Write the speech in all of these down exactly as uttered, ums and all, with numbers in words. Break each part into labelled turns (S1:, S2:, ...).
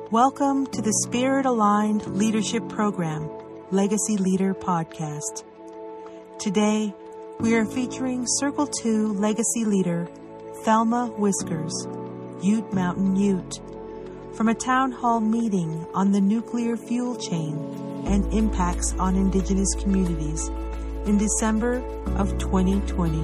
S1: Welcome to the Spirit Aligned Leadership Program, Legacy Leader Podcast. Today, we are featuring Circle two Legacy Leader, Thelma Whiskers, Ute Mountain Ute, from a town hall meeting on the nuclear fuel chain and impacts on Indigenous communities in December of twenty twenty.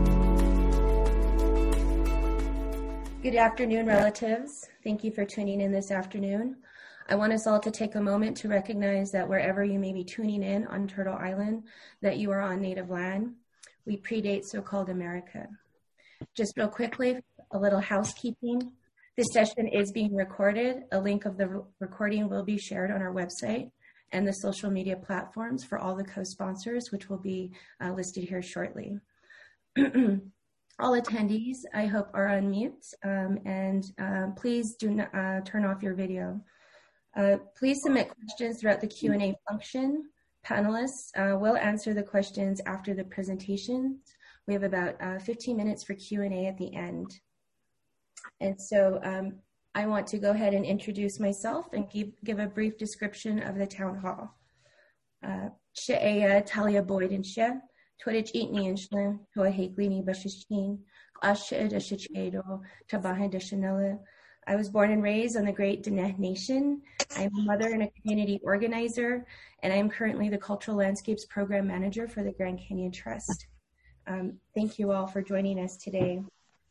S2: Good afternoon, relatives. Thank you for tuning in this afternoon. I want us all to take a moment to recognize that wherever you may be tuning in on Turtle Island, that you are on Native land. We predate so-called America. Just real quickly, a little housekeeping. This session is being recorded. A link of the recording will be shared on our website and the social media platforms for all the co-sponsors, which will be uh, listed here shortly. All attendees, I hope, are on mute, um, and um, please do not uh, turn off your video. Uh, please submit questions throughout the Q and A function. Panelists uh, will answer the questions after the presentations. We have about uh, fifteen minutes for Q and A at the end. And so um, I want to go ahead and introduce myself and give, give a brief description of the town hall. She'eya Talia Boyd and She. Twitch eatni and shlim, to a haglini bashishin, ashid a shichedo, tabahan de chanela. I was born and raised on the Great Diné Nation. I'm a mother and a community organizer, and I am currently the Cultural Landscapes Program Manager for the Grand Canyon Trust. Um, thank you all for joining us today.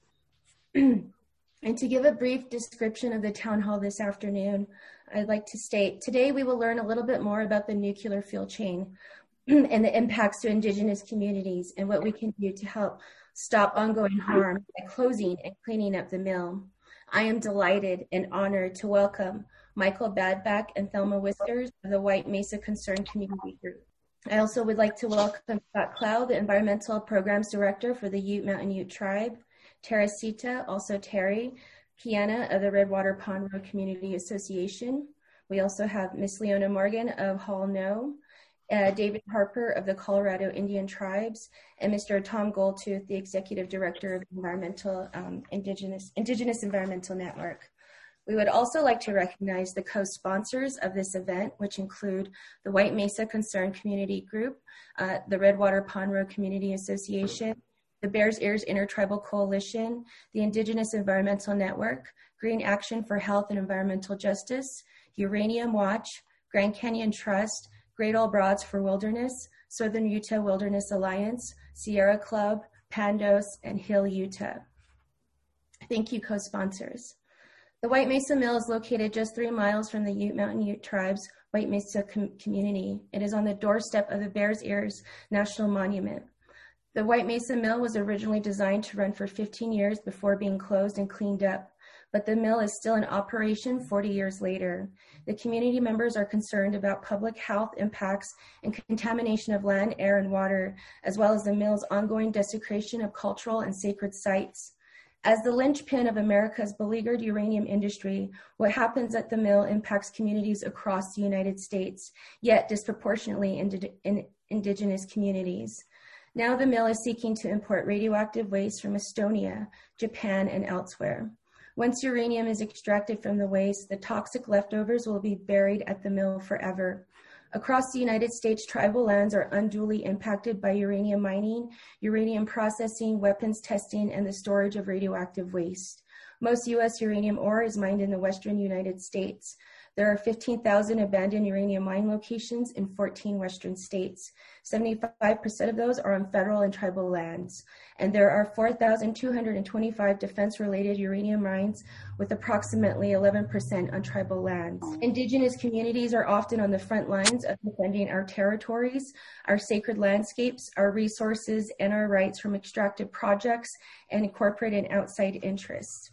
S2: And to give a brief description of the town hall this afternoon, I'd like to state, today we will learn a little bit more about the nuclear fuel chain and the impacts to Indigenous communities and what we can do to help stop ongoing harm by closing and cleaning up the mill. I am delighted and honored to welcome Michael Badback and Thelma Whiskers of the White Mesa Concerned Community Group. I also would like to welcome Scott Clow, the Environmental Programs Director for the Ute Mountain Ute Tribe, Teresita, also Terry, Kiana of the Redwater Pond Road Community Association. We also have Miss Leona Morgan of Hall No, Uh, David Harper of the Colorado Indian Tribes, and Mister Tom Goldtooth, the Executive Director of Environmental um, Indigenous, Indigenous Environmental Network. We would also like to recognize the co-sponsors of this event, which include the White Mesa Concerned Community Group, uh, the Redwater Pond Road Community Association, the Bears Ears Intertribal Coalition, the Indigenous Environmental Network, Green Action for Health and Environmental Justice, Uranium Watch, Grand Canyon Trust, Great All Broads for Wilderness, Southern Utah Wilderness Alliance, Sierra Club, Pandos, and Hill Utah. Thank you, co-sponsors. The White Mesa Mill is located just three miles from the Ute Mountain Ute Tribe's White Mesa com- community. It is on the doorstep of the Bears Ears National Monument. The White Mesa Mill was originally designed to run for fifteen years before being closed and cleaned up, but the mill is still in operation forty years later. The community members are concerned about public health impacts and contamination of land, air, and water, as well as the mill's ongoing desecration of cultural and sacred sites. As the linchpin of America's beleaguered uranium industry, what happens at the mill impacts communities across the United States, yet disproportionately in, in indigenous communities. Now the mill is seeking to import radioactive waste from Estonia, Japan, and elsewhere. Once uranium is extracted from the waste, the toxic leftovers will be buried at the mill forever. Across the United States, tribal lands are unduly impacted by uranium mining, uranium processing, weapons testing, and the storage of radioactive waste. Most U S uranium ore is mined in the western United States. There are fifteen thousand abandoned uranium mine locations in fourteen western states. seventy-five percent of those are on federal and tribal lands. And there are four thousand two hundred twenty-five defense-related uranium mines with approximately eleven percent on tribal lands. Indigenous communities are often on the front lines of defending our territories, our sacred landscapes, our resources, and our rights from extractive projects and corporate and outside interests.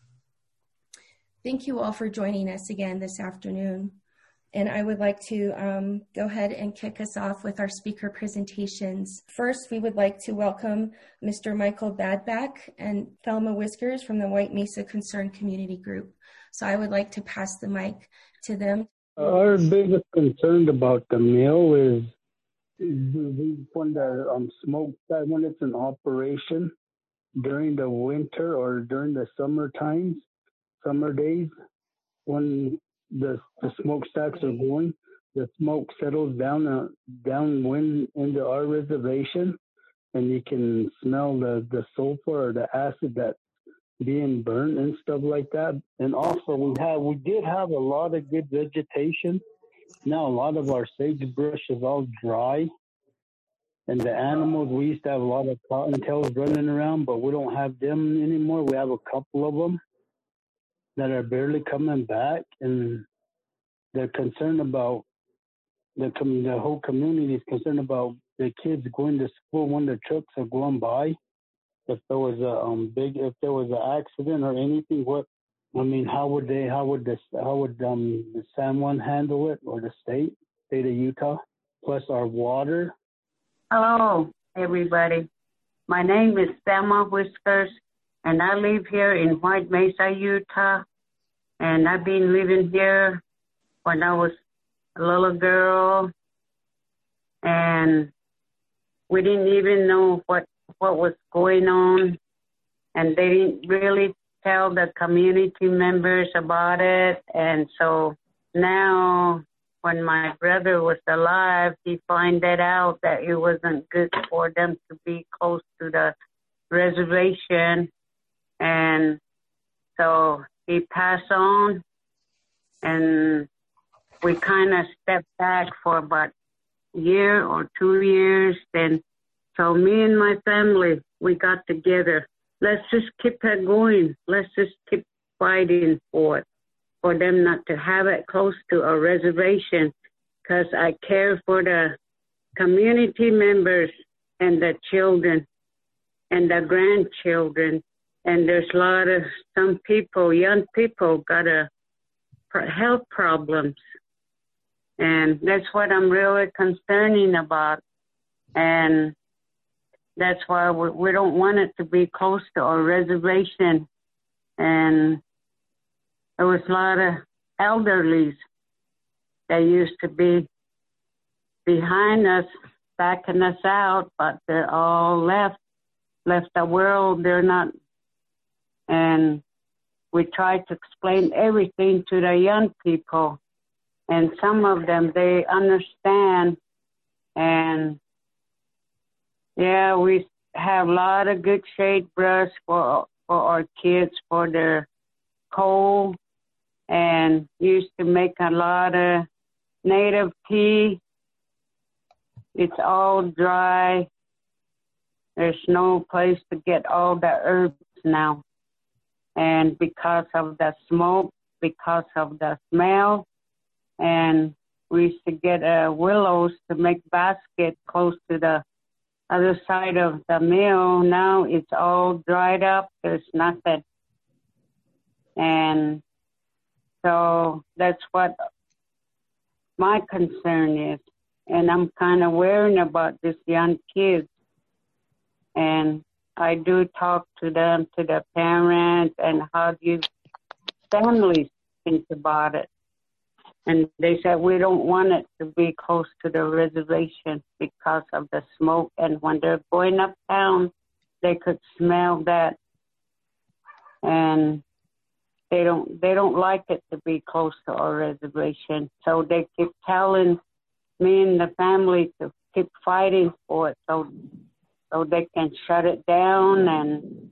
S2: Thank you all for joining us again this afternoon. And I would like to um, go ahead and kick us off with our speaker presentations. First, we would like to welcome Mister Michael Badback and Thelma Whiskers from the White Mesa Concerned Community Group. So I would like to pass the mic to them.
S3: Our biggest concern about the mill is, is when the um, smoke, when it's in operation during the winter or during the summer times, summer days, when the the smokestacks are going, the smoke settles down uh, downwind into our reservation, and you can smell the, the sulfur or the acid that's being burned and stuff like that. And also we have we did have a lot of good vegetation. Now a lot of our sagebrush is all dry. And the animals, we used to have a lot of cottontails running around, but we don't have them anymore. We have a couple of them that are barely coming back, and they're concerned about the com- the whole community is concerned about the kids going to school when the trucks are going by. If there was a um big, if there was an accident or anything, what I mean, how would they, how would this, how would um the San Juan handle it, or the state, state of Utah? Plus our water.
S4: Hello, everybody. My name is Thelma Whiskers, and I live here in White Mesa, Utah. And I've been living here when I was a little girl, and we didn't even know what, what was going on, and they didn't really tell the community members about it. And so now, when my brother was alive, he found that out that it wasn't good for them to be close to the reservation. And so he passed on, and we kind of stepped back for about a year or two years. Then, so me and my family, we got together. Let's just keep it going. Let's just keep fighting for it, for them not to have it close to a reservation, because I care for the community members and the children and the grandchildren. And there's a lot of, some people, young people, got a health problems. And that's what I'm really concerning about. And that's why we, we don't want it to be close to our reservation. And there was a lot of elderlies that used to be behind us, backing us out, but they're all left, left the world. They're not. And we tried to explain everything to the young people. And some of them, they understand. And yeah, we have a lot of good shade brush for, for our kids, for their cold, and used to make a lot of native tea. It's all dry. There's no place to get all the herbs now. And because of the smoke, because of the smell, and we used to get uh, willows to make baskets close to the other side of the mill. Now it's all dried up. There's nothing. And so that's what my concern is. And I'm kind of worrying about these young kids. And I do talk to them, to the parents, and how do you families think about it. And they said we don't want it to be close to the reservation because of the smoke. And when they're going uptown, they could smell that. And they don't they don't like it to be close to our reservation. So they keep telling me and the family to keep fighting for it so so they can shut it down, and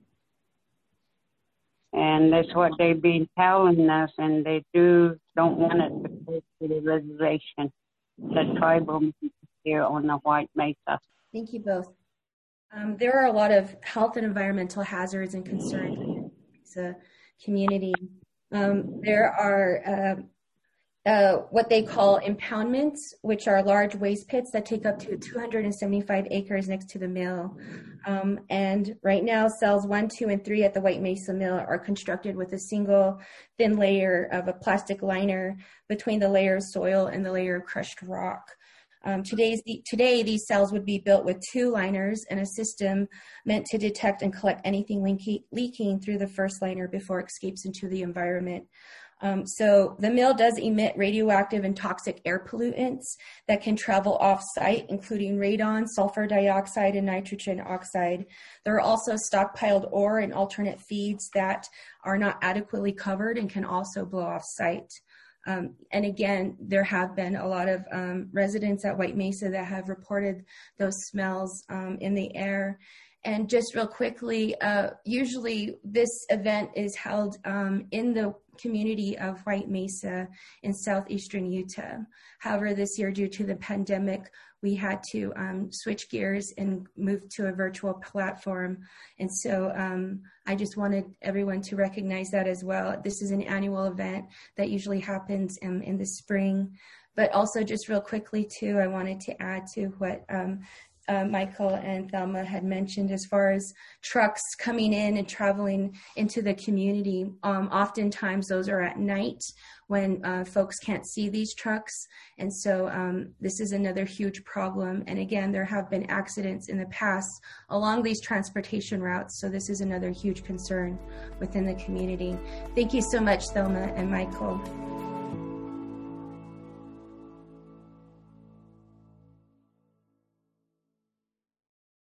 S4: and that's what they've been telling us, and they do don't want it to go to the reservation, the tribal here on the White Mesa.
S2: Thank you both. Um, there are a lot of health and environmental hazards and concerns in the community. Um, there are uh, uh, what they call impoundments, which are large waste pits that take up to two hundred seventy-five acres next to the mill. Um, and right now, cells one, two, and three at the White Mesa Mill are constructed with a single thin layer of a plastic liner between the layer of soil and the layer of crushed rock. Um, today's, today, these cells would be built with two liners and a system meant to detect and collect anything leaky, leaking through the first liner before it escapes into the environment. Um, so the mill does emit radioactive and toxic air pollutants that can travel off-site, including radon, sulfur dioxide, and nitrogen oxide. There are also stockpiled ore and alternate feeds that are not adequately covered and can also blow off-site. Um, and again, there have been a lot of um, residents at White Mesa that have reported those smells um, in the air. And just real quickly, uh, usually this event is held um, in the community of White Mesa in southeastern Utah. However, this year, due to the pandemic, we had to um, switch gears and move to a virtual platform. And so um, I just wanted everyone to recognize that as well. This is an annual event that usually happens in, in the spring. But also just real quickly too, I wanted to add to what um, Uh, Michael and Thelma had mentioned as far as trucks coming in and traveling into the community. Um, oftentimes those are at night when uh, folks can't see these trucks. And so um, this is another huge problem. And again, there have been accidents in the past along these transportation routes. So this is another huge concern within the community. Thank you so much, Thelma and Michael.